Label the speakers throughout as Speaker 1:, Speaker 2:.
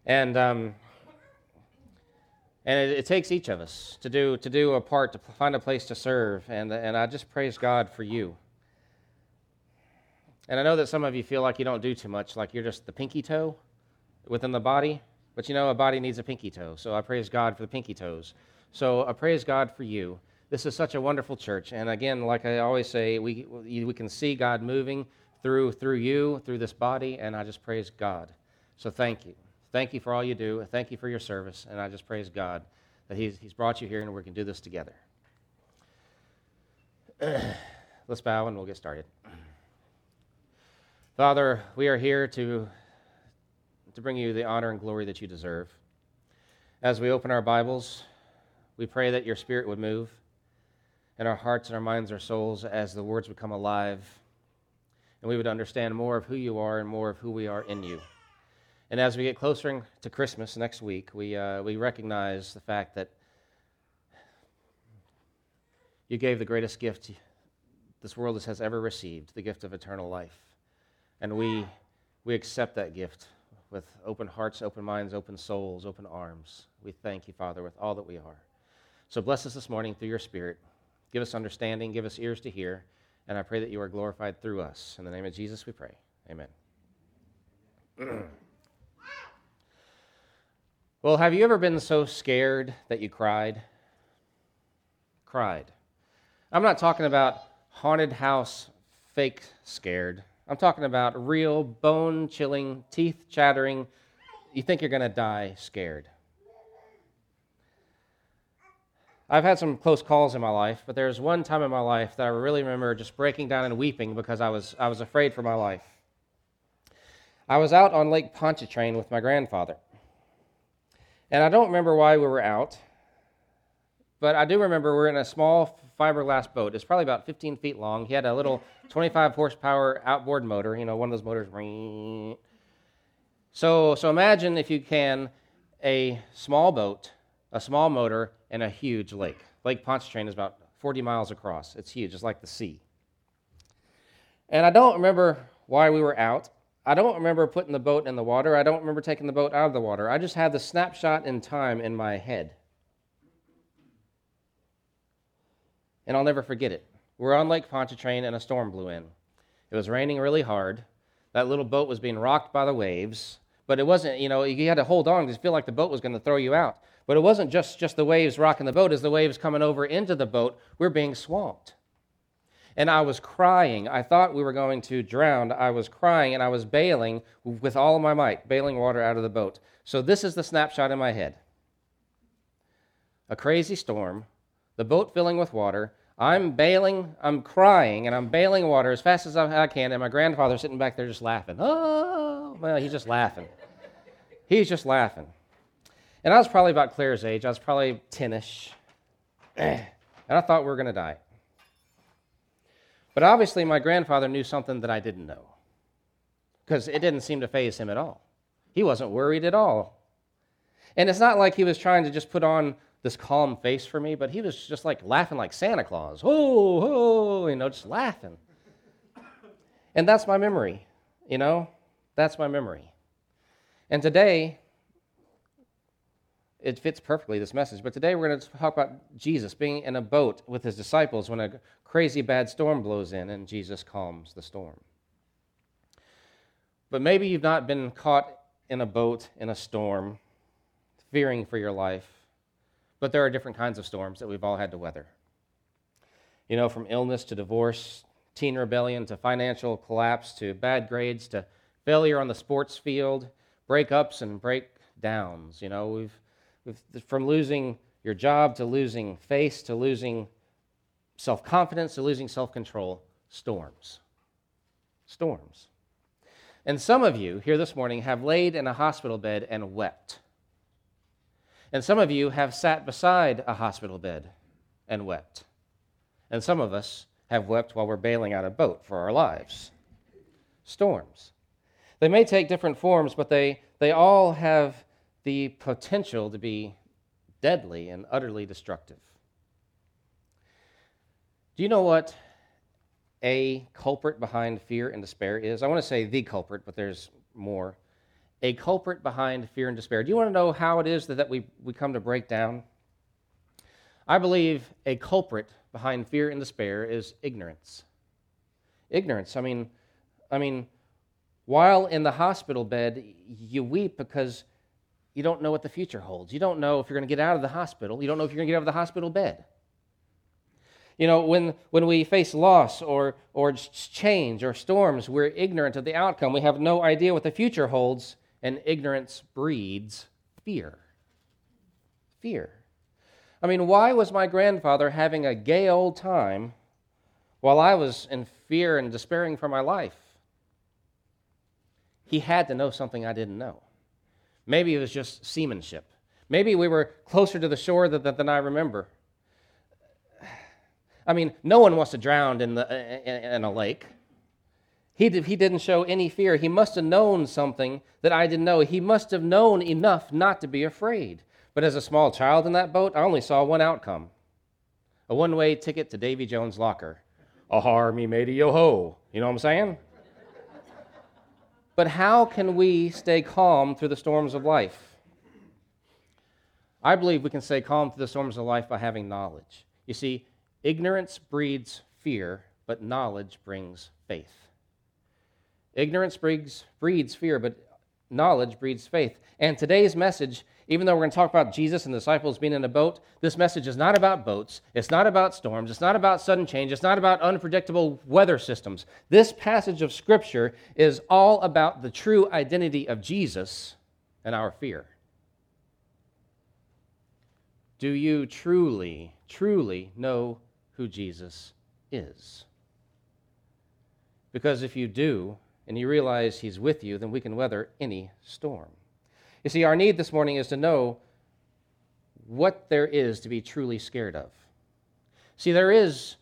Speaker 1: And it takes each of us to do a part, to find a place to serve. And I just praise God for you. And I know that some of you feel like you don't do too much, like you're just the pinky toe within the body. But a body needs a pinky toe. So I praise God for the pinky toes. So I praise God for you. This is such a wonderful church. And again, like I always say, we can see God moving through you, through this body, and I just praise God. So thank you. Thank you for all you do. Thank you for your service. And I just praise God that He's brought you here and we can do this together. Let's bow and we'll get started. Father, we are here to bring you the honor and glory that you deserve. As we open our Bibles, we pray that your Spirit would move in our hearts and our minds, our souls, as the words would come alive, and we would understand more of who you are and more of who we are in you. And as we get closer to Christmas next week, we recognize the fact that you gave the greatest gift this world has ever received, the gift of eternal life. And we accept that gift with open hearts, open minds, open souls, open arms. We thank you, Father, with all that we are. So bless us this morning through your Spirit. Give us understanding, give us ears to hear, and I pray that you are glorified through us. In the name of Jesus we pray. Amen. Well, have you ever been so scared that you cried? Cried. I'm not talking about haunted house, fake scared. I'm talking about real, bone-chilling, teeth-chattering, you think you're going to die scared. I've had some close calls in my life, but there's one time in my life that I really remember just breaking down and weeping because I was afraid for my life. I was out on Lake Pontchartrain with my grandfather. And I don't remember why we were out, but I do remember we're in a small fiberglass boat. It's probably about 15 feet long. He had a little 25 horsepower outboard motor, one of those motors. So imagine, if you can, a small boat, a small motor, and a huge lake. Lake Pontchartrain is about 40 miles across. It's huge. It's like the sea. And I don't remember why we were out. I don't remember putting the boat in the water. I don't remember taking the boat out of the water. I just had the snapshot in time in my head. And I'll never forget it. We're on Lake Pontchartrain and a storm blew in. It was raining really hard. That little boat was being rocked by the waves. But it wasn't, you had to hold on because you feel like the boat was going to throw you out. But it wasn't just the waves rocking the boat. As the waves coming over into the boat, we're being swamped. And I was crying. I thought we were going to drown. I was crying and I was bailing with all of my might, bailing water out of the boat. So this is the snapshot in my head. A crazy storm, the boat filling with water. I'm bailing, I'm crying, and I'm bailing water as fast as I can, and my grandfather's sitting back there just laughing. Oh, well, he's just laughing. He's just laughing. And I was probably about Claire's age. I was probably 10-ish. And I thought we were going to die. But obviously my grandfather knew something that I didn't know, because it didn't seem to faze him at all. He wasn't worried at all. And it's not like he was trying to just put on this calm face for me, but he was just like laughing like Santa Claus. Oh, just laughing. And that's my memory, That's my memory. And today, it fits perfectly, this message, but today we're going to talk about Jesus being in a boat with his disciples when a crazy bad storm blows in and Jesus calms the storm. But maybe you've not been caught in a boat in a storm, fearing for your life, but there are different kinds of storms that we've all had to weather. From illness to divorce, teen rebellion to financial collapse to bad grades to failure on the sports field, breakups and breakdowns. We've from losing your job to losing faith to losing self-confidence to losing self-control, storms. Storms. And some of you here this morning have laid in a hospital bed and wept. And some of you have sat beside a hospital bed and wept. And some of us have wept while we're bailing out a boat for our lives. Storms. They may take different forms, but they all have the potential to be deadly and utterly destructive. Do you know what a culprit behind fear and despair is? I want to say the culprit, but there's more. a culprit behind fear and despair. Do you want to know how it is that we come to break down? I believe a culprit behind fear and despair is ignorance. Ignorance. I mean, while in the hospital bed, you weep because you don't know what the future holds. You don't know if you're going to get out of the hospital. You don't know if you're going to get out of the hospital bed. You know, when we face loss or change or storms, we're ignorant of the outcome. We have no idea what the future holds, and ignorance breeds fear. Fear. I mean, why was my grandfather having a gay old time while I was in fear and despairing for my life? He had to know something I didn't know. Maybe it was just seamanship. Maybe we were closer to the shore than I remember. I mean, no one wants to drown in a lake. He didn't show any fear. He must have known something that I didn't know. He must have known enough not to be afraid. But as a small child in that boat, I only saw one outcome. A one-way ticket to Davy Jones' locker. Ahar me matey yo-ho. You know what I'm saying? But how can we stay calm through the storms of life? I believe we can stay calm through the storms of life by having knowledge. You see, ignorance breeds fear, but knowledge brings faith. Ignorance breeds fear, but knowledge breeds faith. And today's message, even though we're going to talk about Jesus and the disciples being in a boat, this message is not about boats. It's not about storms. It's not about sudden change. It's not about unpredictable weather systems. This passage of Scripture is all about the true identity of Jesus and our fear. Do you truly, truly know who Jesus is? Because if you do, and you realize he's with you, then we can weather any storm. You see, our need this morning is to know what there is to be truly scared of. See, there is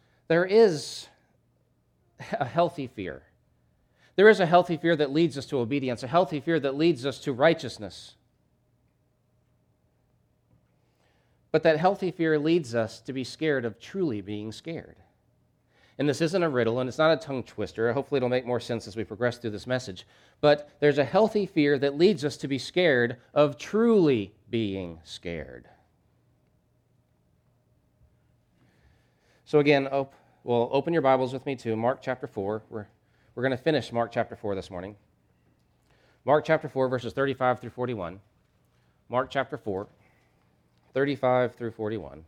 Speaker 1: a healthy fear. There is a healthy fear that leads us to obedience, a healthy fear that leads us to righteousness. But that healthy fear leads us to be scared of truly being scared. And this isn't a riddle, and it's not a tongue twister. Hopefully it'll make more sense as we progress through this message. But there's a healthy fear that leads us to be scared of truly being scared. So again, open your Bibles with me to Mark chapter 4. We're going to finish Mark chapter 4 this morning. Mark chapter 4, verses 35 through 41. Mark chapter 4, 35 through 41.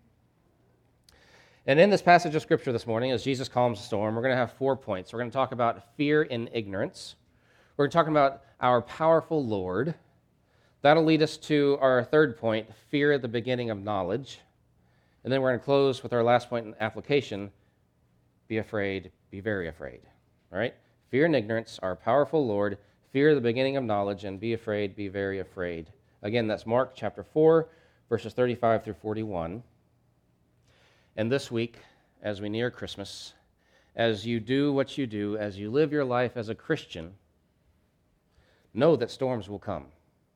Speaker 1: And in this passage of Scripture this morning, as Jesus calms the storm, we're going to have 4 points. We're going to talk about fear and ignorance. We're going to talk about our powerful Lord. That'll lead us to our third point, fear at the beginning of knowledge. And then we're going to close with our last point in application, be afraid, be very afraid. All right? Fear and ignorance, our powerful Lord, fear at the beginning of knowledge, and be afraid, be very afraid. Again, that's Mark chapter 4, verses 35 through 41. And this week, as we near Christmas, as you do what you do, as you live your life as a Christian, know that storms will come.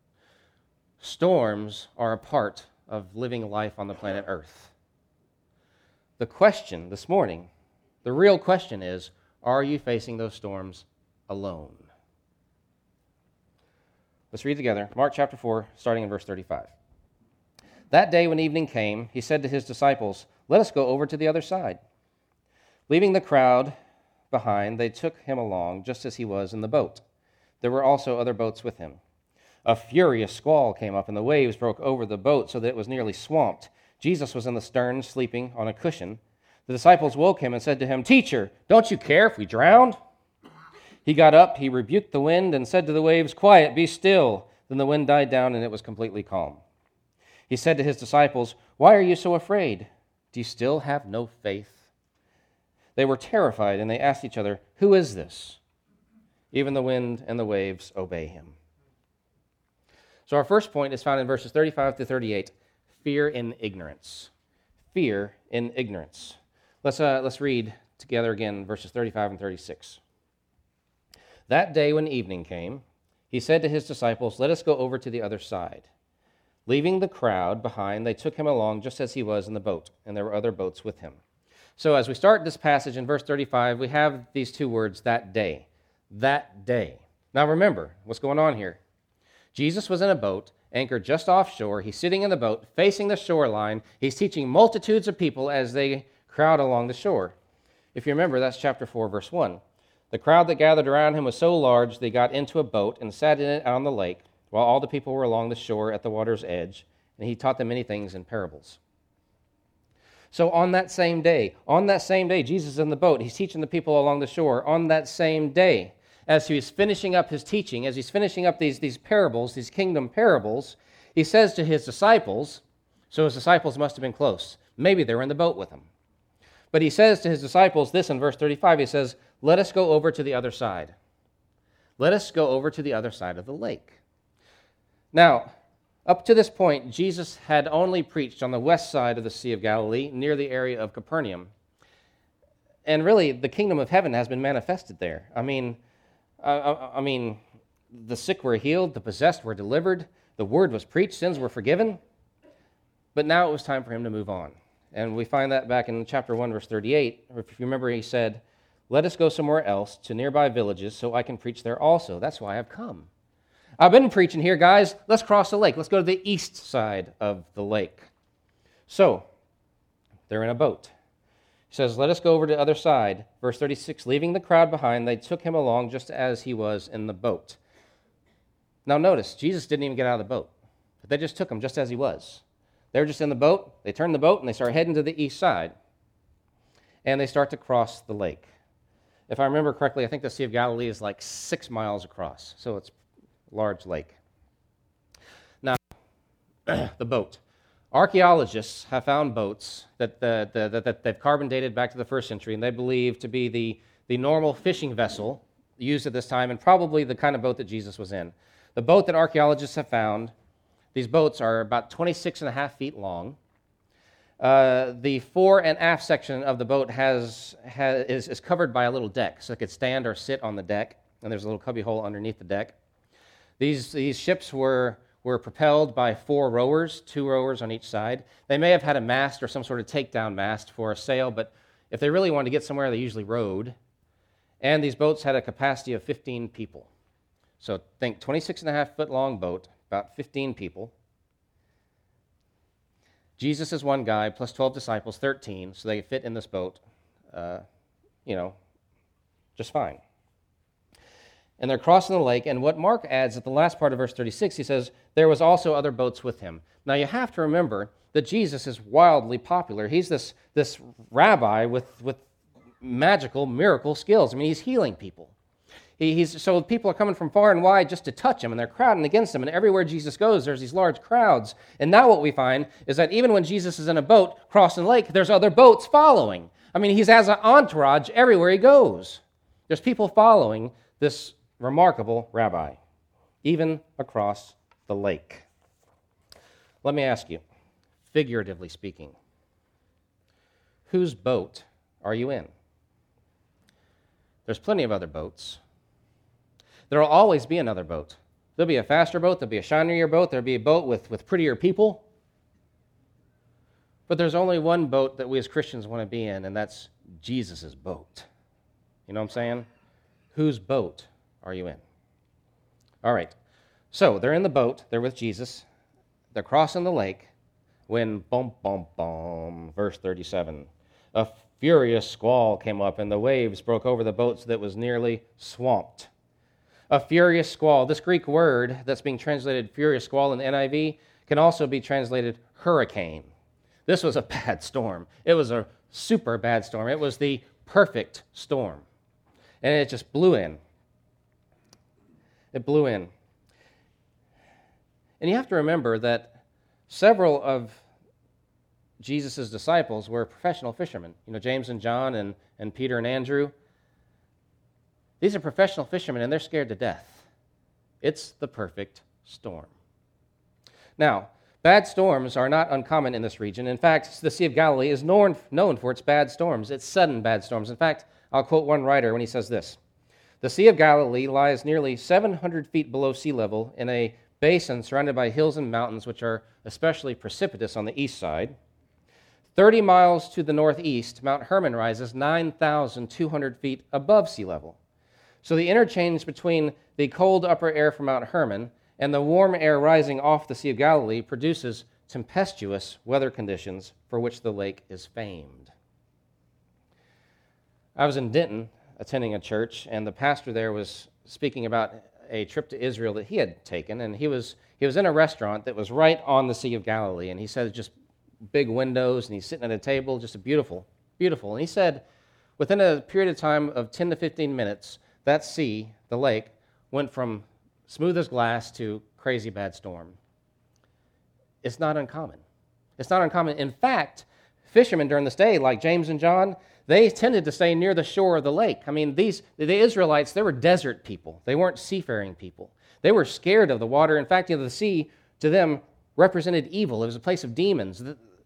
Speaker 1: Storms are a part of living life on the planet Earth. The question this morning, the real question is, are you facing those storms alone? Let's read together. Mark chapter 4, starting in verse 35. That day when evening came, he said to his disciples, "Let us go over to the other side." Leaving the crowd behind, they took him along just as he was in the boat. There were also other boats with him. A furious squall came up, and the waves broke over the boat so that it was nearly swamped. Jesus was in the stern, sleeping on a cushion. The disciples woke him and said to him, "Teacher, don't you care if we drowned?" He got up, he rebuked the wind, and said to the waves, "Quiet, be still." Then the wind died down, and it was completely calm. He said to his disciples, "Why are you so afraid? Do you still have no faith?" They were terrified, and they asked each other, "Who is this? Even the wind and the waves obey him." So our first point is found in verses 35 to 38, fear in ignorance. Fear in ignorance. Let's read together again verses 35 and 36. That day when evening came, he said to his disciples, "Let us go over to the other side." Leaving the crowd behind, they took him along just as he was in the boat, and there were other boats with him. So as we start this passage in verse 35, we have these two words, that day. That day. Now remember, what's going on here? Jesus was in a boat, anchored just offshore. He's sitting in the boat, facing the shoreline. He's teaching multitudes of people as they crowd along the shore. If you remember, that's chapter 4, verse 1. The crowd that gathered around him was so large they got into a boat and sat in it out on the lake, while all the people were along the shore at the water's edge, and he taught them many things in parables. So on that same day, Jesus is in the boat. He's teaching the people along the shore. On that same day, as he's finishing up his teaching, as he's finishing up these parables, these kingdom parables, he says to his disciples, so his disciples must have been close. Maybe they were in the boat with him. But he says to his disciples this in verse 35, he says, "Let us go over to the other side. Let us go over to the other side of the lake." Now, up to this point, Jesus had only preached on the west side of the Sea of Galilee, near the area of Capernaum. And really, the kingdom of heaven has been manifested there. I mean, the sick were healed, the possessed were delivered, the word was preached, sins were forgiven. But now it was time for him to move on. And we find that back in chapter 1, verse 38. If you remember, he said, "Let us go somewhere else to nearby villages so I can preach there also. That's why I've come. I've been preaching here, guys. Let's cross the lake. Let's go to the east side of the lake." So, they're in a boat. He says, "Let us go over to the other side." Verse 36, leaving the crowd behind, they took him along just as he was in the boat. Now notice, Jesus didn't even get out of the boat. They just took him just as he was. They were just in the boat. They turned the boat, and they start heading to the east side. And they start to cross the lake. If I remember correctly, I think the Sea of Galilee is like 6 miles across. So it's a large lake. Now, the boat. Archaeologists have found boats that they've carbon dated back to the 1st century, and they believe to be the normal fishing vessel used at this time, and probably the kind of boat that Jesus was in. The boat that archaeologists have found, these boats are about 26 and a half feet long. The fore and aft section of the boat is covered by a little deck, so it could stand or sit on the deck, and there's a little cubby hole underneath the deck. These ships were propelled by 4 rowers, 2 rowers on each side. They may have had a mast or some sort of takedown mast for a sail, but if they really wanted to get somewhere, they usually rowed. And these boats had a capacity of 15 people. So think 26 and a half foot long boat, about 15 people. Jesus is one guy, plus 12 disciples, 13, so they fit in this boat, just fine. And they're crossing the lake, and what Mark adds at the last part of verse 36, he says, there was also other boats with him. Now you have to remember that Jesus is wildly popular. He's this rabbi with magical miracle skills. I mean, he's healing people. So people are coming from far and wide just to touch him, and they're crowding against him, and everywhere Jesus goes, there's these large crowds. And now what we find is that even when Jesus is in a boat crossing the lake, there's other boats following. I mean, he has an entourage everywhere he goes. There's people following this remarkable rabbi, even across the lake. Let me ask you, figuratively speaking, whose boat are you in? There's plenty of other boats. There will always be another boat. There'll be a faster boat, there'll be a shinier boat, there'll be a boat with prettier people. But there's only one boat that we as Christians want to be in, and that's Jesus' boat. You know what I'm saying? Whose boat are you in? All right. So they're in the boat, they're with Jesus, they're crossing the lake, when boom, boom, boom, verse 37, a furious squall came up, and the waves broke over the boat so that it was nearly swamped. A furious squall. This Greek word that's being translated furious squall in the NIV can also be translated hurricane. This was a bad storm. It was a super bad storm. It was the perfect storm. And it just blew in. It blew in. And you have to remember that several of Jesus' disciples were professional fishermen. You know, James and John and Peter and Andrew. These are professional fishermen, and they're scared to death. It's the perfect storm. Now, bad storms are not uncommon in this region. In fact, the Sea of Galilee is known for its bad storms, its sudden bad storms. In fact, I'll quote one writer when he says this: "The Sea of Galilee lies nearly 700 feet below sea level in a basin surrounded by hills and mountains, which are especially precipitous on the east side. 30 miles to the northeast, Mount Hermon rises 9,200 feet above sea level. So the interchange between the cold upper air from Mount Hermon and the warm air rising off the Sea of Galilee produces tempestuous weather conditions for which the lake is famed. I was in Denton attending a church, and the pastor there was speaking about a trip to Israel that he had taken, and he was in a restaurant that was right on the Sea of Galilee, and he said just big windows, and he's sitting at a table, just a beautiful, beautiful. And he said within a period of time of 10 to 15 minutes, that sea, the lake, went from smooth as glass to crazy bad storm. It's not uncommon. It's not uncommon. In fact, fishermen during this day, like James and John, they tended to stay near the shore of the lake. I mean, the Israelites, they were desert people. They weren't seafaring people. They were scared of the water. In fact, the sea, to them, represented evil. It was a place of demons.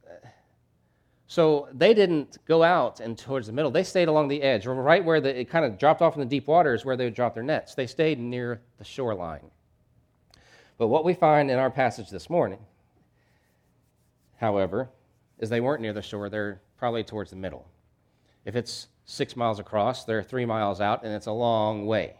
Speaker 1: So they didn't go out and towards the middle. They stayed along the edge, right where it kind of dropped off in the deep waters where they would drop their nets. They stayed near the shoreline. But what we find in our passage this morning, however, is they weren't near the shore. They're probably towards the middle. If it's 6 miles across, they're 3 miles out, and it's a long way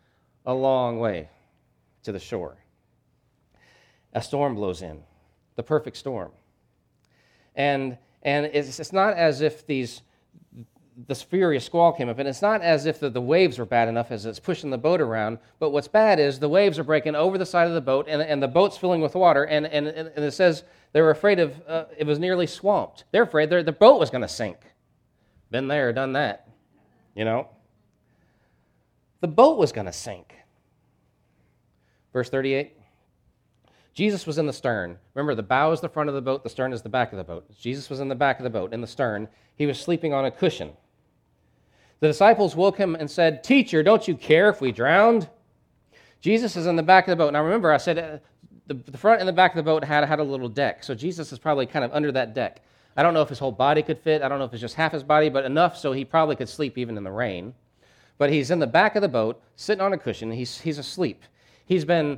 Speaker 1: to the shore. A storm blows in, the perfect storm. And it's not as if this furious squall came up, and it's not as if the waves were bad enough as it's pushing the boat around, but what's bad is the waves are breaking over the side of the boat, and the boat's filling with water, and it says they were afraid of, it was nearly swamped. They're afraid the boat was going to sink. Been there, done that, you know. The boat was going to sink. Verse 38, Jesus was in the stern. Remember, the bow is the front of the boat, the stern is the back of the boat. Jesus was in the back of the boat, in the stern. He was sleeping on a cushion. The disciples woke him and said, "Teacher, don't you care if we drowned?" Jesus is in the back of the boat. Now remember, I said the front and the back of the boat had a little deck, so Jesus is probably kind of under that deck. I don't know if his whole body could fit. I don't know if it's just half his body, but enough so he probably could sleep even in the rain. But he's in the back of the boat, sitting on a cushion. He's asleep. He's been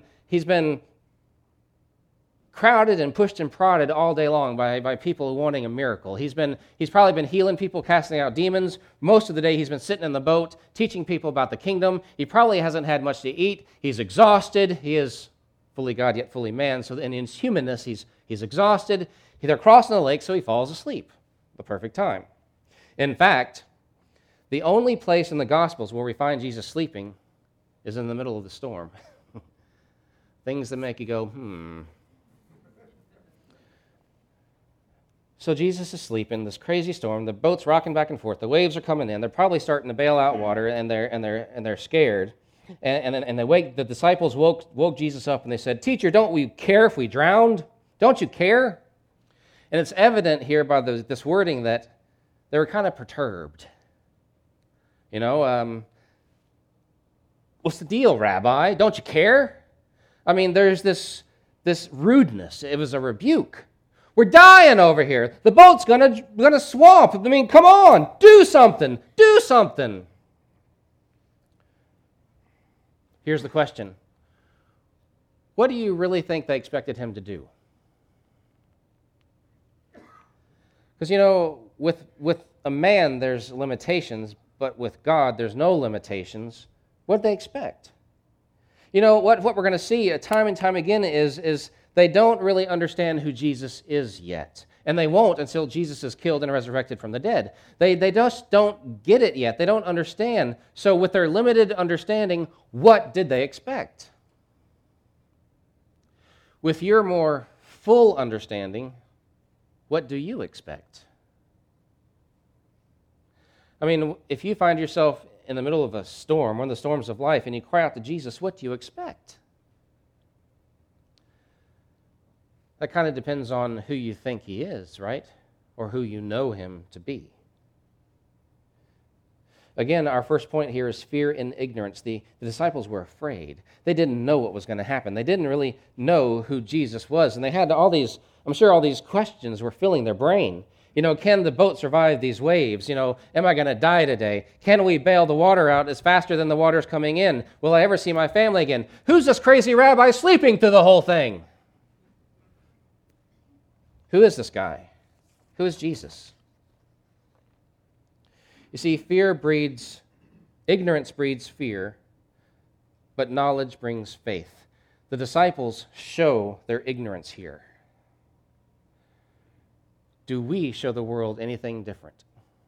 Speaker 1: crowded and pushed and prodded all day long by people wanting a miracle. He's probably been healing people, casting out demons. Most of the day he's been sitting in the boat, teaching people about the kingdom. He probably hasn't had much to eat. He's exhausted. He is fully God yet fully man. So in his humanness, he's exhausted. They're crossing the lake, so he falls asleep. The perfect time. In fact, the only place in the Gospels where we find Jesus sleeping is in the middle of the storm. Things that make you go, So Jesus is sleeping, this crazy storm, the boat's rocking back and forth, the waves are coming in, they're probably starting to bail out water, and they're scared. And the disciples woke Jesus up and they said, "Teacher, don't we care if we drowned? Don't you care?" And it's evident here by this wording that they were kind of perturbed. You know, what's the deal, Rabbi? Don't you care? I mean, there's this rudeness. It was a rebuke. We're dying over here. The boat's gonna swamp. I mean, come on, do something. Do something. Here's the question. What do you really think they expected him to do? Because, you know, with a man, there's limitations, but with God, there's no limitations. What did they expect? You know, what we're going to see time and time again is they don't really understand who Jesus is yet. And they won't until Jesus is killed and resurrected from the dead. They just don't get it yet. They don't understand. So with their limited understanding, what did they expect? With your more full understanding, what do you expect? I mean, if you find yourself in the middle of a storm, one of the storms of life, and you cry out to Jesus, what do you expect? That kind of depends on who you think he is, right? Or who you know him to be. Again, our first point here is fear and ignorance. The disciples were afraid. They didn't know what was going to happen. They didn't really know who Jesus was. And they had all these, I'm sure all these questions were filling their brain. You know, can the boat survive these waves? You know, am I going to die today? Can we bail the water out as faster than the water's coming in? Will I ever see my family again? Who's this crazy rabbi sleeping through the whole thing? Who is this guy? Who is Jesus? You see, ignorance breeds fear, but knowledge brings faith. The disciples show their ignorance here. Do we show the world anything different?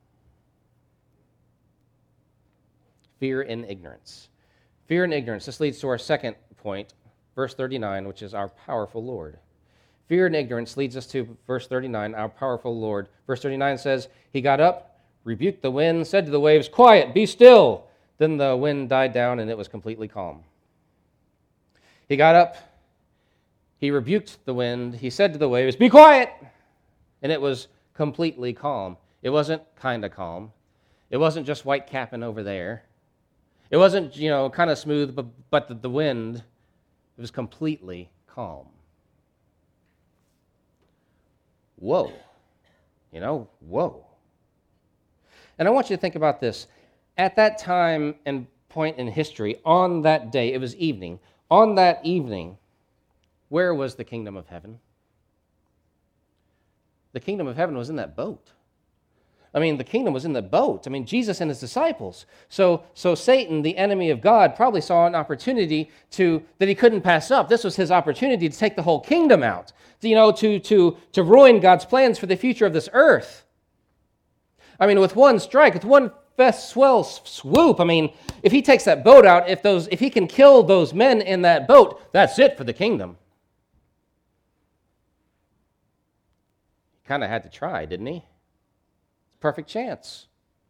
Speaker 1: Fear and ignorance. Fear and ignorance. This leads to our second point, verse 39, which is our powerful Lord. Fear and ignorance leads us to verse 39, our powerful Lord. Verse 39 says, he got up, rebuked the wind, said to the waves, quiet, be still. Then the wind died down and it was completely calm. He got up, he rebuked the wind, he said to the waves, be quiet. And it was completely calm. It wasn't kind of calm. It wasn't just white capping over there. It wasn't, kind of smooth, but the wind, it was completely calm. Whoa. Whoa. And I want you to think about this. At that time and point in history, on that day, it was evening. On that evening, where was the kingdom of heaven? The kingdom of heaven was in that boat. The kingdom was in the boat. Jesus and his disciples. So Satan, the enemy of God, probably saw an opportunity that he couldn't pass up. This was his opportunity to take the whole kingdom out, to ruin God's plans for the future of this earth. With one strike, with one swell swoop, if he takes that boat out, if he can kill those men in that boat, that's it for the kingdom. He kind of had to try, didn't he? Perfect chance.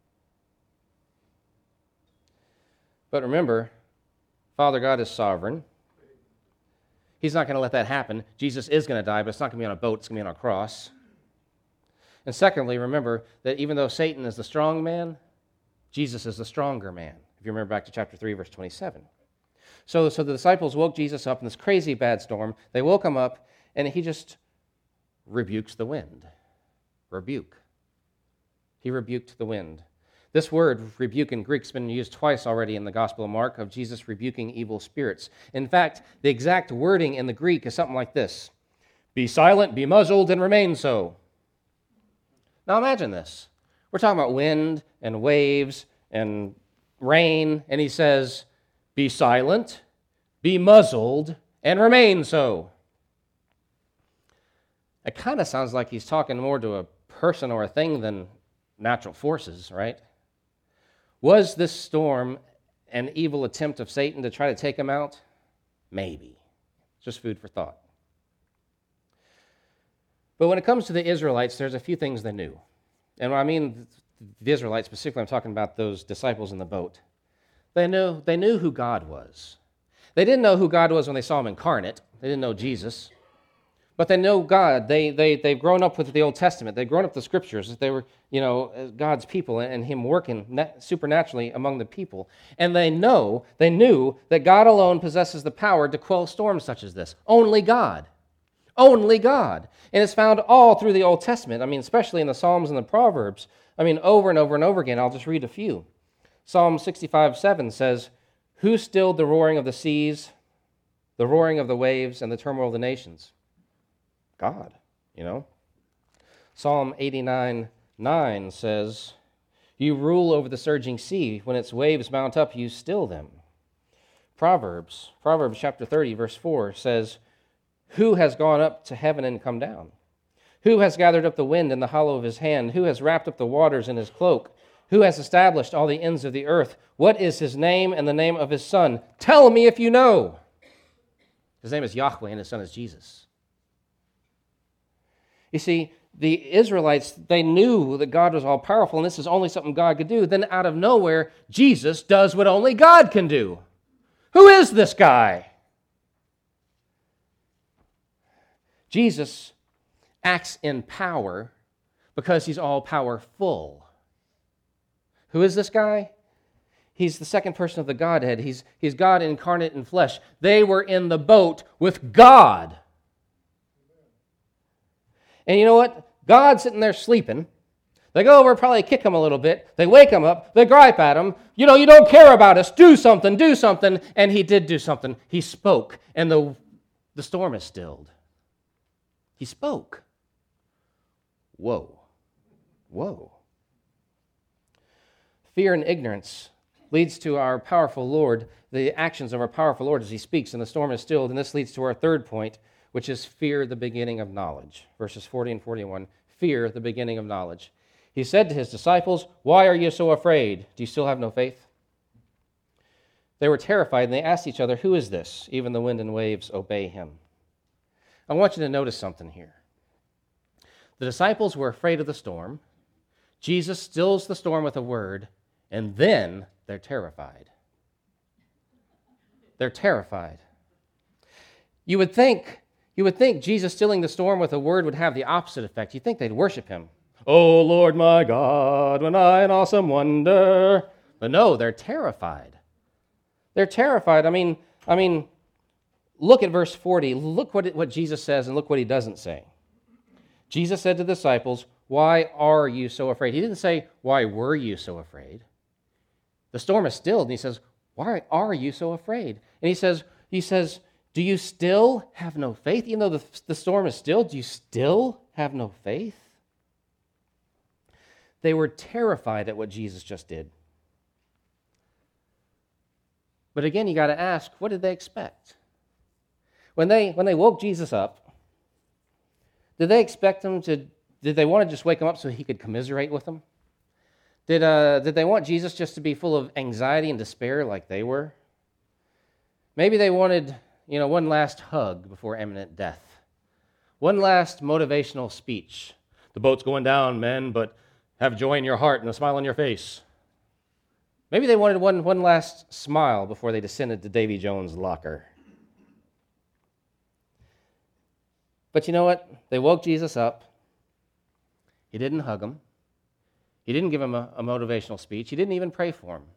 Speaker 1: But remember, Father God is sovereign. He's not going to let that happen. Jesus is going to die, but it's not going to be on a boat, it's going to be on a cross. And secondly, remember that even though Satan is the strong man, Jesus is the stronger man. If you remember back to chapter 3, verse 27. So the disciples woke Jesus up in this crazy bad storm. They woke him up, and he just rebukes the wind. Rebuke. He rebuked the wind. This word, rebuke in Greek, has been used twice already in the Gospel of Mark of Jesus rebuking evil spirits. In fact, the exact wording in the Greek is something like this. Be silent, be muzzled, and remain so. Now imagine this. We're talking about wind and waves and rain, and he says, be silent, be muzzled, and remain so. It kind of sounds like he's talking more to a person or a thing than natural forces, right? Was this storm an evil attempt of Satan to try to take him out? Maybe. Just food for thought. But when it comes to the Israelites, there's a few things they knew. And when I mean the Israelites, specifically I'm talking about those disciples in the boat. They knew who God was. They didn't know who God was when they saw him incarnate. They didn't know Jesus. But they know God. They've grown up with the Old Testament. They've grown up with the Scriptures. They were, God's people and him working supernaturally among the people. And they knew that God alone possesses the power to quell storms such as this. Only God. Only God. And it's found all through the Old Testament. Especially in the Psalms and the Proverbs. Over and over and over again. I'll just read a few. Psalm 65:7 says, who stilled the roaring of the seas, the roaring of the waves, and the turmoil of the nations? God, Psalm 89:9 says, you rule over the surging sea. When its waves mount up, you still them. Proverbs chapter 30, verse 4 says, who has gone up to heaven and come down? Who has gathered up the wind in the hollow of his hand? Who has wrapped up the waters in his cloak? Who has established all the ends of the earth? What is his name and the name of his son? Tell me if you know. His name is Yahweh and his son is Jesus. You see, the Israelites, they knew that God was all-powerful, and this is only something God could do. Then out of nowhere, Jesus does what only God can do. Who is this guy? Jesus acts in power because he's all-powerful. Who is this guy? He's the second person of the Godhead. He's God incarnate in flesh. They were in the boat with God. And you know what? God's sitting there sleeping. They go over, probably kick him a little bit. They wake him up. They gripe at him. You don't care about us. Do something, do something. And he did do something. He spoke, and the storm is stilled. He spoke. Whoa. Fear and ignorance leads to our powerful Lord, the actions of our powerful Lord as he speaks and the storm is stilled. And this leads to our third point, which is fear, the beginning of knowledge. Verses 40 and 41, fear, the beginning of knowledge. He said to his disciples, "Why are you so afraid? Do you still have no faith?" They were terrified, and they asked each other, "Who is this? Even the wind and waves obey him." I want you to notice something here. The disciples were afraid of the storm. Jesus stills the storm with a word, and then they're terrified. They're terrified. You would think Jesus stilling the storm with a word would have the opposite effect. You'd think they'd worship him. "Oh, Lord my God, when I in awesome wonder." But no, they're terrified. They're terrified. I mean, look at verse 40. Look what Jesus says and look what he doesn't say. Jesus said to the disciples, "Why are you so afraid?" He didn't say, "Why were you so afraid?" The storm is stilled, and he says, "Why are you so afraid?" And he says, "Do you still have no faith? Even though the storm is stilled, do you still have no faith?" They were terrified at what Jesus just did. But again, you got to ask, what did they expect? When they woke Jesus up, did they expect him to? Did they want to just wake him up so he could commiserate with them? Did they want Jesus just to be full of anxiety and despair like they were? Maybe they wanted, one last hug before imminent death. One last motivational speech. "The boat's going down, men, but have joy in your heart and a smile on your face." Maybe they wanted one last smile before they descended to Davy Jones' locker. But you know what? They woke Jesus up. He didn't hug him. He didn't give him a motivational speech. He didn't even pray for him.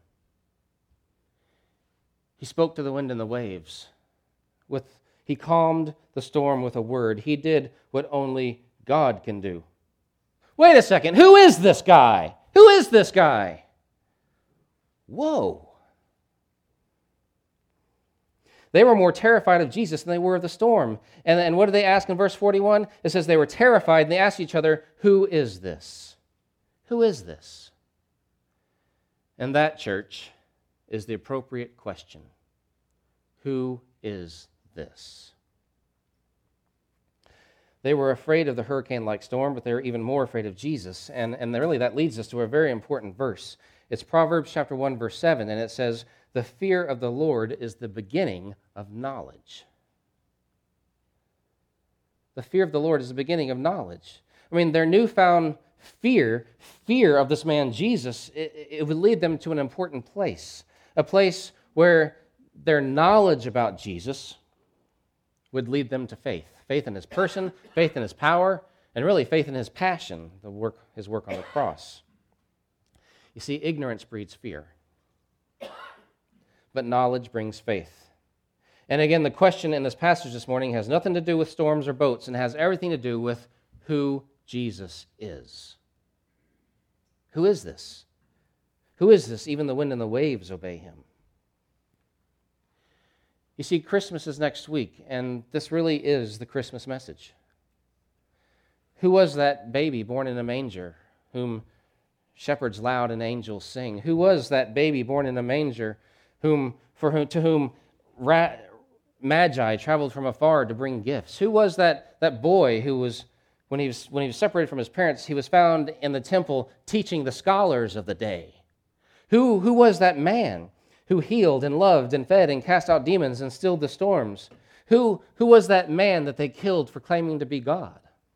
Speaker 1: He spoke to the wind and the waves. He calmed the storm with a word. He did what only God can do. Wait a second. Who is this guy? Who is this guy? Whoa. They were more terrified of Jesus than they were of the storm. And what did they ask in verse 41? It says they were terrified, and they asked each other, "Who is this? Who is this?" And that, church, is the appropriate question. Who is this? They were afraid of the hurricane-like storm, but they were even more afraid of Jesus. And really that leads us to a very important verse. It's Proverbs chapter 1, verse 7, and it says, "The fear of the Lord is the beginning of knowledge." The fear of the Lord is the beginning of knowledge. Their newfound fear of this man Jesus, it would lead them to an important place, a place where their knowledge about Jesus would lead them to faith. Faith in his person, faith in his power, and really faith in his passion, his work on the cross. You see, ignorance breeds fear, but knowledge brings faith. And again, the question in this passage this morning has nothing to do with storms or boats and has everything to do with who Jesus is. Who is this? Who is this? Even the wind and the waves obey him. You see, Christmas is next week, and this really is the Christmas message. Who was that baby born in a manger, whom shepherds loud and angels sing? Who was that baby born in a manger, to whom Magi traveled from afar to bring gifts? Who was that boy who was, when he was separated from his parents, he was found in the temple teaching the scholars of the day? Who was that man who healed and loved and fed and cast out demons and stilled the storms? Who was that man that they killed for claiming to be God?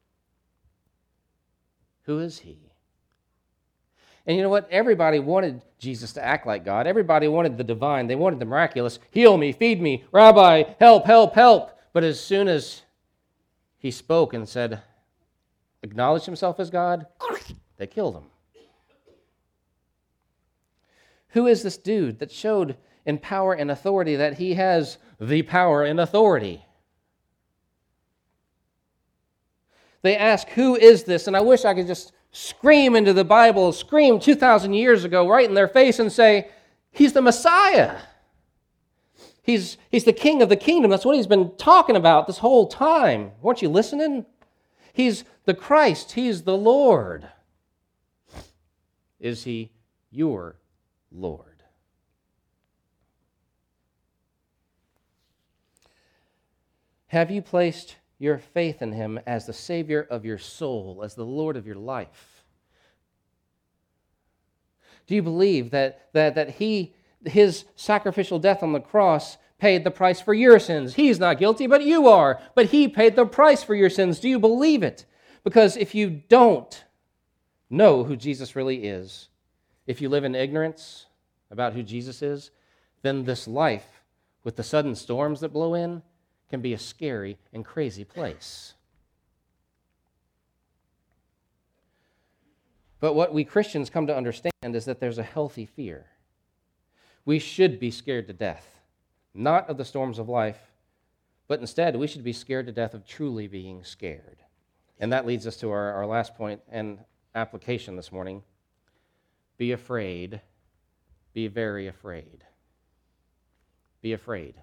Speaker 1: Who is he? And you know what? Everybody wanted Jesus to act like God. Everybody wanted the divine. They wanted the miraculous. Heal me, feed me, Rabbi, help, help, help. But as soon as he spoke and said, acknowledged himself as God, they killed him. Who is this dude that showed in power and authority that he has the power and authority? They ask, who is this? And I wish I could just scream into the Bible, scream 2,000 years ago right in their face and say, he's the Messiah. He's the king of the kingdom. That's what he's been talking about this whole time. Weren't you listening? He's the Christ. He's the Lord. Is he your Lord? Have you placed your faith in him as the Savior of your soul, as the Lord of your life? Do you believe that his sacrificial death on the cross paid the price for your sins? He's not guilty, but you are. But he paid the price for your sins. Do you believe it? Because if you don't know who Jesus really is, if you live in ignorance about who Jesus is, then this life with the sudden storms that blow in can be a scary and crazy place. But what we Christians come to understand is that there's a healthy fear. We should be scared to death, not of the storms of life, but instead we should be scared to death of truly being scared. And that leads us to our last point and application this morning. Be afraid. Be very afraid. Be afraid.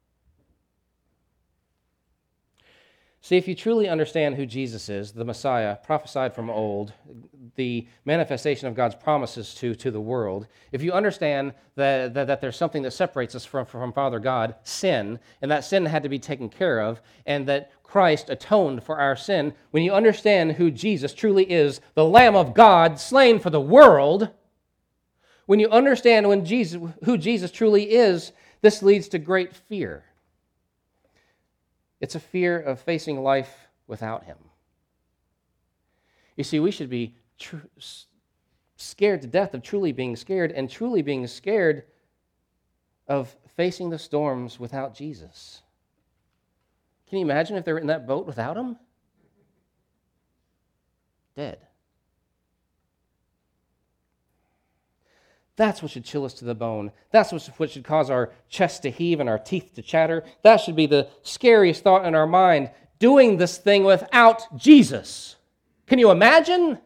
Speaker 1: See, if you truly understand who Jesus is, the Messiah, prophesied from old, the manifestation of God's promises to the world, if you understand that there's something that separates us from Father God, sin, and that sin had to be taken care of, and that Christ atoned for our sin, when you understand who Jesus truly is, the Lamb of God slain for the world, when you understand who Jesus truly is, this leads to great fear. It's a fear of facing life without him. You see, we should be scared to death of truly being scared, and truly being scared of facing the storms without Jesus. Can you imagine if they were in that boat without him? Dead. That's what should chill us to the bone. That's what should cause our chest to heave and our teeth to chatter. That should be the scariest thought in our mind, doing this thing without Jesus. Can you imagine?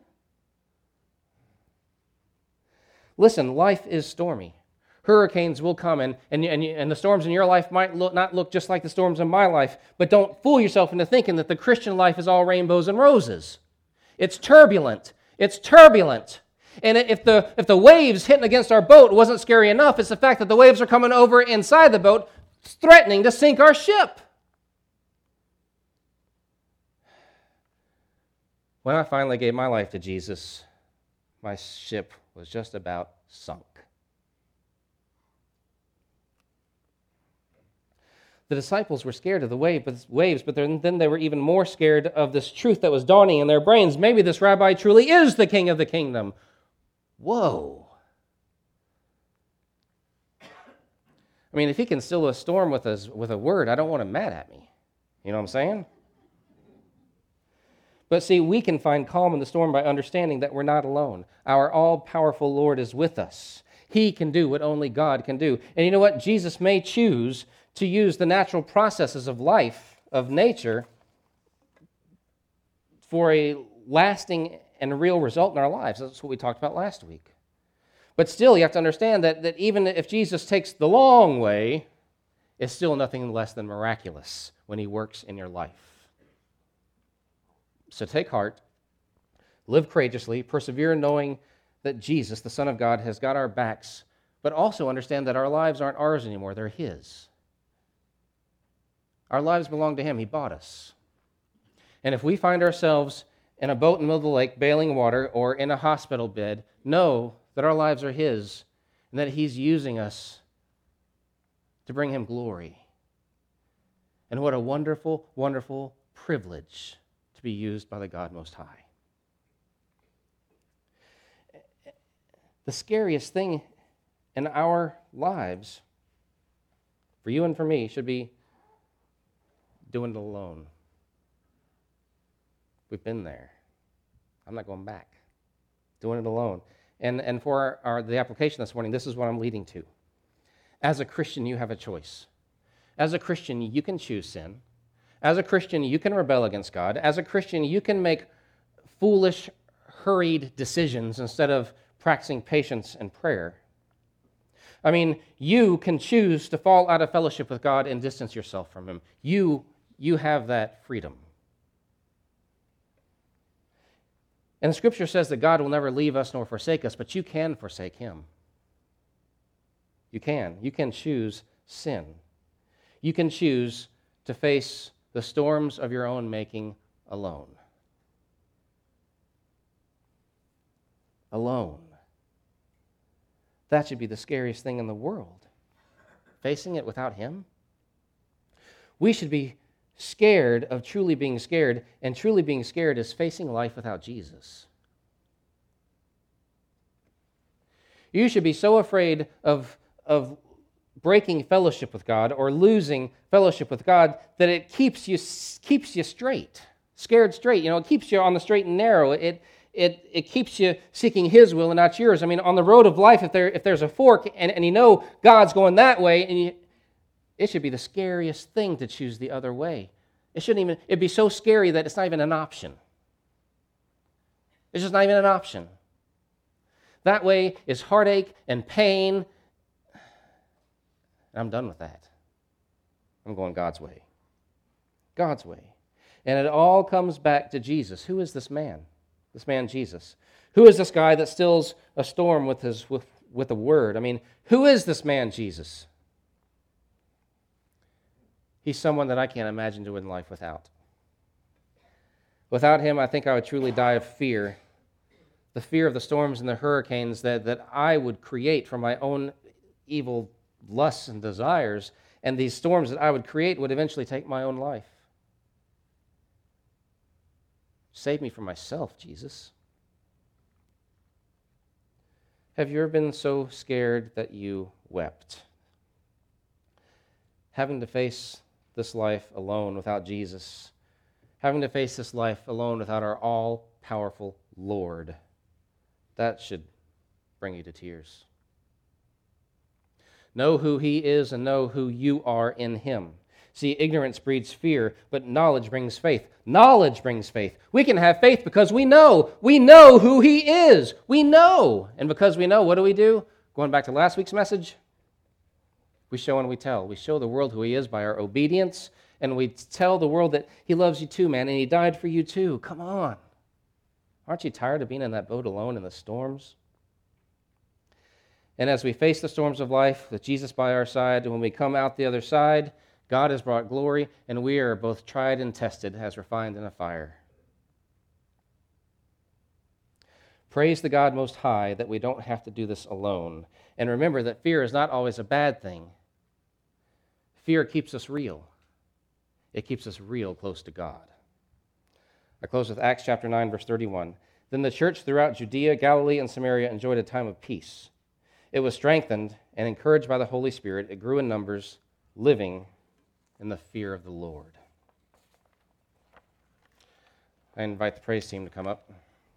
Speaker 1: Listen, life is stormy. Hurricanes will come, and the storms in your life might not look just like the storms in my life, but don't fool yourself into thinking that the Christian life is all rainbows and roses. It's turbulent. It's turbulent. And if the waves hitting against our boat wasn't scary enough, it's the fact that the waves are coming over inside the boat, threatening to sink our ship. When I finally gave my life to Jesus, my ship was just about sunk. The disciples were scared of the waves, but then they were even more scared of this truth that was dawning in their brains. Maybe this rabbi truly is the king of the kingdom. Whoa. I mean, if he can still a storm with a word, I don't want him mad at me. You know what I'm saying? But see, we can find calm in the storm by understanding that we're not alone. Our all-powerful Lord is with us. He can do what only God can do. And you know what? Jesus may choose to use the natural processes of life, of nature, for a lasting and real result in our lives. That's what we talked about last week. But still, you have to understand that even if Jesus takes the long way, it's still nothing less than miraculous when he works in your life. So take heart, live courageously, persevere knowing that Jesus, the Son of God, has got our backs, but also understand that our lives aren't ours anymore, they're his. Our lives belong to him. He bought us. And if we find ourselves in a boat in the middle of the lake bailing water or in a hospital bed, know that our lives are his and that he's using us to bring him glory. And what a wonderful, wonderful privilege to be used by the God Most High. The scariest thing in our lives, for you and for me, should be doing it alone. We've been there. I'm not going back. Doing it alone. And for the application this morning, this is what I'm leading to. As a Christian, you have a choice. As a Christian, you can choose sin. As a Christian, you can rebel against God. As a Christian, you can make foolish, hurried decisions instead of practicing patience and prayer. I mean, you can choose to fall out of fellowship with God and distance yourself from him. You have that freedom. And the Scripture says that God will never leave us nor forsake us, but you can forsake him. You can. You can choose sin. You can choose to face the storms of your own making alone. Alone. That should be the scariest thing in the world. Facing it without Him. We should be scared of truly being scared, and truly being scared is facing life without Jesus. You should be so afraid of breaking fellowship with God or losing fellowship with God that it keeps you straight, scared straight. It keeps you on the straight and narrow. It keeps you seeking His will and not yours. I mean, on the road of life, if there's a fork and you know God's going that way, it should be the scariest thing to choose the other way. It'd be so scary that it's not even an option. It's just not even an option. That way is heartache and pain. I'm done with that. I'm going God's way. God's way. And it all comes back to Jesus. Who is this man? This man Jesus. Who is this guy that stills a storm with a word? I mean, who is this man Jesus? He's someone that I can't imagine doing life without. Without him, I think I would truly die of fear. The fear of the storms and the hurricanes that I would create from my own evil lusts and desires, and these storms that I would create would eventually take my own life. Save me from myself, Jesus. Have you ever been so scared that you wept? Having to face this life alone without Jesus, having to face this life alone without our all-powerful Lord, that should bring you to tears. Know who He is and know who you are in Him. See, ignorance breeds fear, but knowledge brings faith. Knowledge brings faith. We can have faith because we know. We know who He is. We know. And because we know, what do? Going back to last week's message, we show and we tell. We show the world who He is by our obedience, and we tell the world that He loves you too, man, and He died for you too. Come on. Aren't you tired of being in that boat alone in the storms? And as we face the storms of life with Jesus by our side, and when we come out the other side, God has brought glory, and we are both tried and tested as refined in a fire. Praise the God Most High that we don't have to do this alone. And remember that fear is not always a bad thing. Fear keeps us real. It keeps us real close to God. I close with Acts chapter 9, verse 31. Then the church throughout Judea, Galilee, and Samaria enjoyed a time of peace. It was strengthened and encouraged by the Holy Spirit. It grew in numbers, living in the fear of the Lord. I invite the praise team to come up.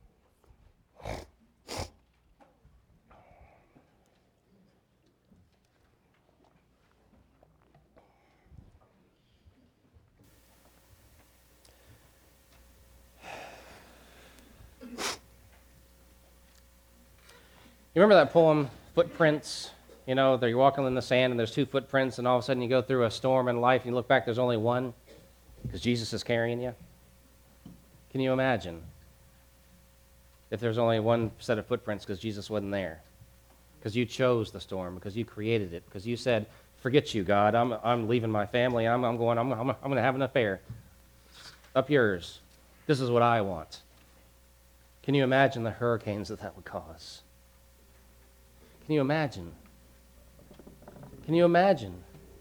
Speaker 1: You remember that poem, Footprints? You're walking in the sand and there's two footprints, and all of a sudden you go through a storm in life and you look back, there's only one because Jesus is carrying you. Can you imagine if there's only one set of footprints because Jesus wasn't there? Because you chose the storm, because you created it, because you said, forget you, God, I'm leaving my family, I'm going to have an affair. Up yours. This is what I want. Can you imagine the hurricanes that would cause? Can you imagine? Can you imagine?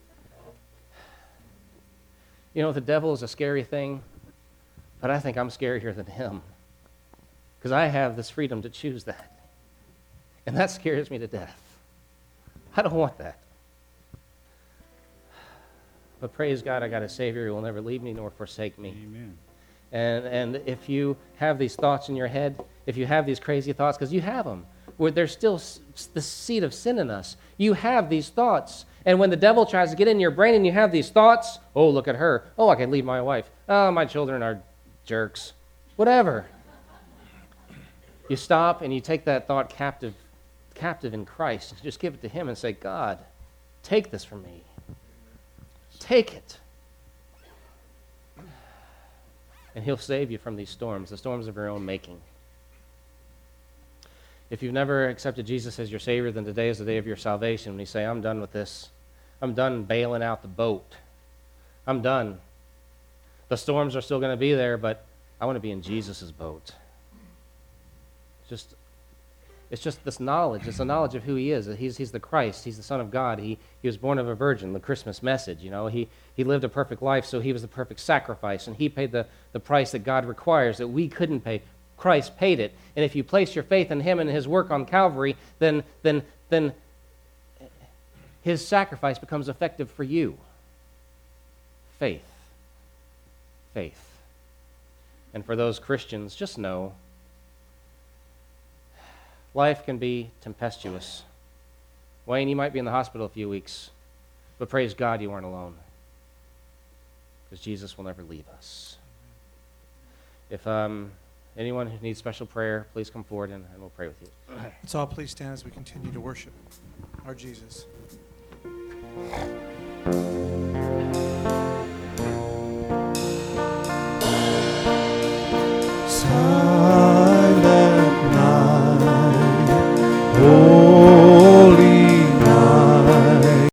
Speaker 1: The devil is a scary thing, but I think I'm scarier than him because I have this freedom to choose that. And that scares me to death. I don't want that. But praise God, I got a Savior who will never leave me nor forsake me.
Speaker 2: Amen.
Speaker 1: And if you have these thoughts in your head, if you have these crazy thoughts, because you have them, where there's still the seed of sin in us. You have these thoughts. And when the devil tries to get in your brain and you have these thoughts, oh, look at her. Oh, I can leave my wife. Oh, my children are jerks. Whatever. You stop and you take that thought captive in Christ. And just give it to Him and say, God, take this from me. Take it. And He'll save you from these storms, the storms of your own making. If you've never accepted Jesus as your Savior, then today is the day of your salvation. When you say, I'm done with this. I'm done bailing out the boat. I'm done. The storms are still going to be there, but I want to be in Jesus' boat. It's just this knowledge. It's the knowledge of who he is. He's the Christ. He's the Son of God. He was born of a virgin, the Christmas message. You know, he lived a perfect life, so he was the perfect sacrifice, and he paid the price that God requires that we couldn't pay. Christ paid it. And if you place your faith in him and his work on Calvary, then his sacrifice becomes effective for you. Faith. And for those Christians, just know life can be tempestuous. Wayne, you might be in the hospital a few weeks, but praise God you weren't alone, because Jesus will never leave us. If anyone who needs special prayer, please come forward and we'll pray with you.
Speaker 2: Let's all please stand as we continue to worship our Jesus. So